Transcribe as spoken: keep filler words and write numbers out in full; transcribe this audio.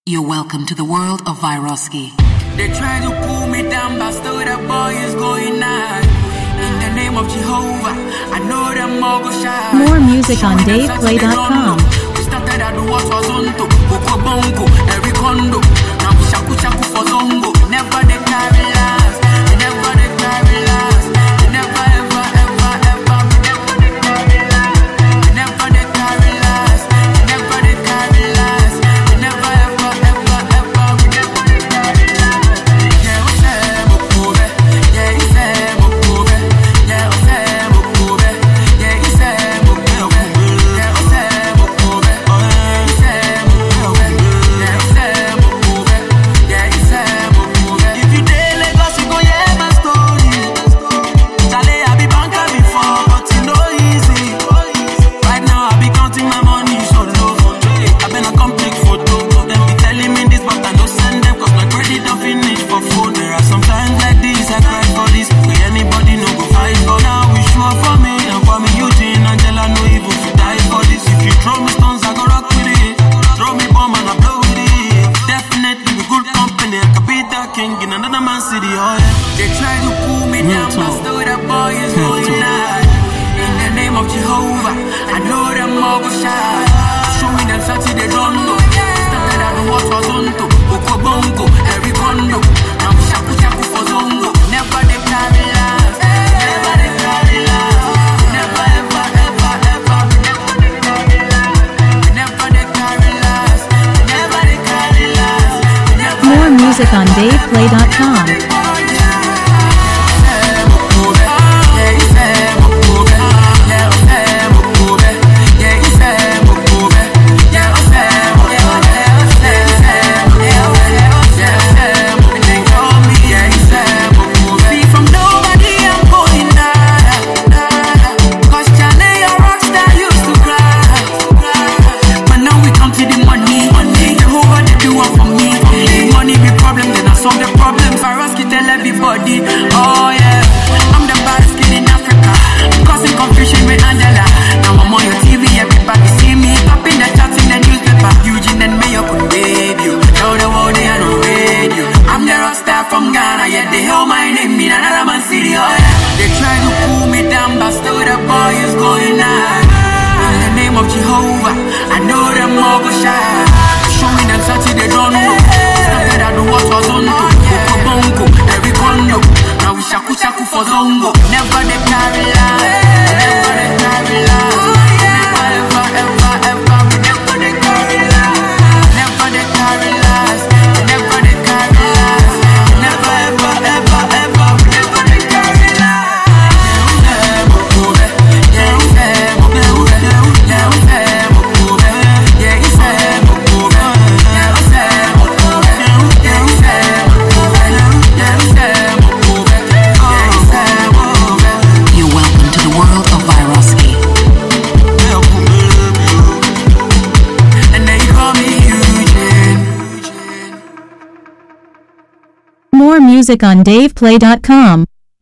You're welcome to the world of Vyroski. They try to pull me down, but still that boy is going on. In the name of Jehovah, I know them all go shine. More music on Dave Play dot com. We started at the what was on to Boko Bongo, every condo. Now we shaku shaku for Zongo. Never they carry last. They never they carry last. They never ever ever ever. Never they carry last. They never they carry last. They never they carry last. They never ever ever ever. We never they carry last. Yeah, we say Mokobe. Yeah, he say Mokobe. Yeah, we say Mokobe. Yeah, he say Mokobe. Yeah, we say Mokobe. He say Mokobe. Yeah, he say Mokobe. Yeah, he say Mokobe. If you dey Lagos, you go hear my story. Chale, I be banker before, but it no easy. Right now, I be counting my money so low. I been a complete photo. Them be telling me this, but I don't send them, cause my credit don't finish for phone. There are some times like this, I cry for this. We anybody no go fight for now. We sure for me, and for me, Eugene, Angela, no evil to die for this. If you throw me stones, I go rock with it. Throw me bomb and I blow with it. Definitely be good company. I could be the king in another man's city, oh yeah. They try to pull me down, but still that boy is going on. In the name of Jehovah, I know them all go shine. Show me them something they don't know. Started at the what was on to Boko Bongo, every condo. Now we shaku shaku for Zongo. Never they carry last. Never they carry last. Never ever ever ever. Never they carry last. Never they carry last. Never they carry last. Never More music on Dave Play dot com. Everybody, oh yeah, I'm the baddest kid in Africa. I'm causing confusion with Angela. Now I'm on your T V, everybody see me popping the charts in the newspaper. Eugene and Mayo could wave you. Now the world they are no radio. I'm the rock star from Ghana, yet they hold my name in another man's city, oh yeah. They try to pull me down, but still the boy is going on. In the name of Jehovah, I know them all go shine. Show me them something they don't know. Started at the what was on to Boko Bongo, every condo. Now we shaku shaku for Zongo. Never they carry last. Never they carry last. Never ever ever ever. We never they carry last. Never they carry last. Never they carry last. Never ever ever ever. We never they carry last. Yeah, we say Mokobe. Yeah, we say Mokobe. Yeah, we say Mokobe. Yeah, we say Mokobe. Yeah, we say Mokobe. Yeah, we say Mokobe. Yeah, we say Mokobe. You're welcome to the world of Vyroski. And they call me Eugene. More music on Dave Play dot com.